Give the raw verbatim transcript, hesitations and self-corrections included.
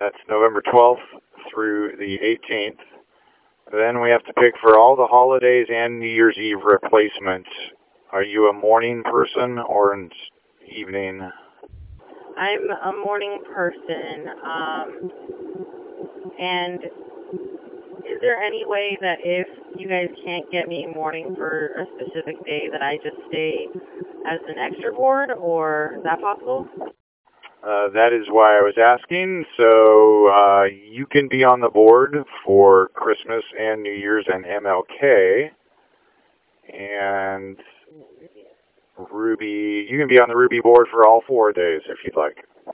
That's November twelfth through the eighteenth. Then we have to pick for all the holidays and New Year's Eve replacements. Are you a morning person or an evening? I'm a morning person. Um, and is there any way that if you guys can't get me morning for a specific day that I just stay as an extra board, or is that possible? Uh, that is why I was asking. So uh, you can be on the board for Christmas and New Year's and M L K. And Ruby, you can be on the Ruby board for all four days if you'd like.